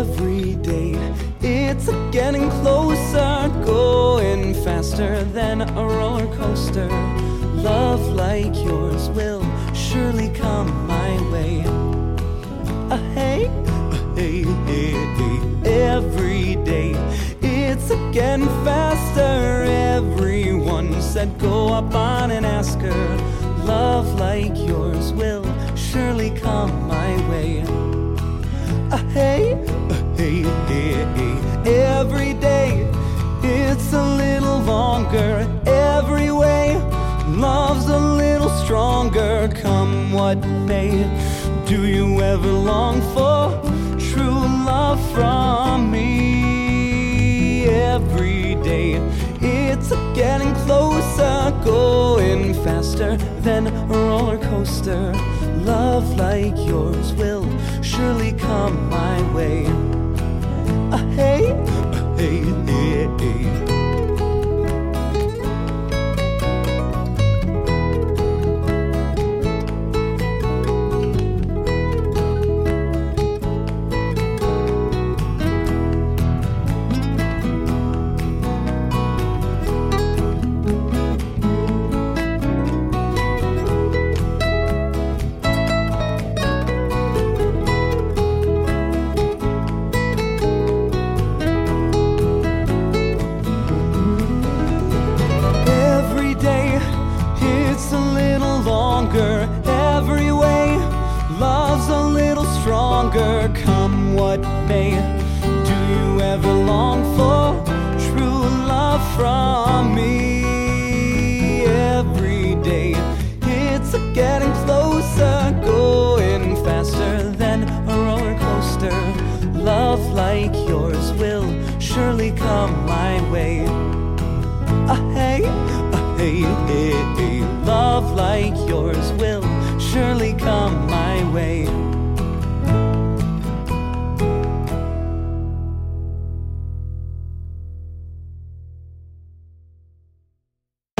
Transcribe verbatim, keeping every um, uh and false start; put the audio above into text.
Every day it's getting closer, going faster than a roller coaster. Love like yours will surely come my way. Uh, hey, uh, hey, hey, hey. Every day it's getting faster. Everyone said go up on and ask her. Love like yours will surely come my way. Uh, hey, uh, hey, hey, hey. Every day it's a little longer. Every way love's a little stronger. Come what may, do you ever long for true love from me? Every day it's getting closer, going faster than a roller coaster. Love like yours will surely come my way. Uh, hey, uh, hey, hey, hey. Every way, love's a little stronger. Come what may, do you ever long for true love from me? Every day, it's getting closer, going faster than a roller coaster. Love like yours will surely come my way. Uh, hey, uh, hey, hey, hey. Love like yours will surely come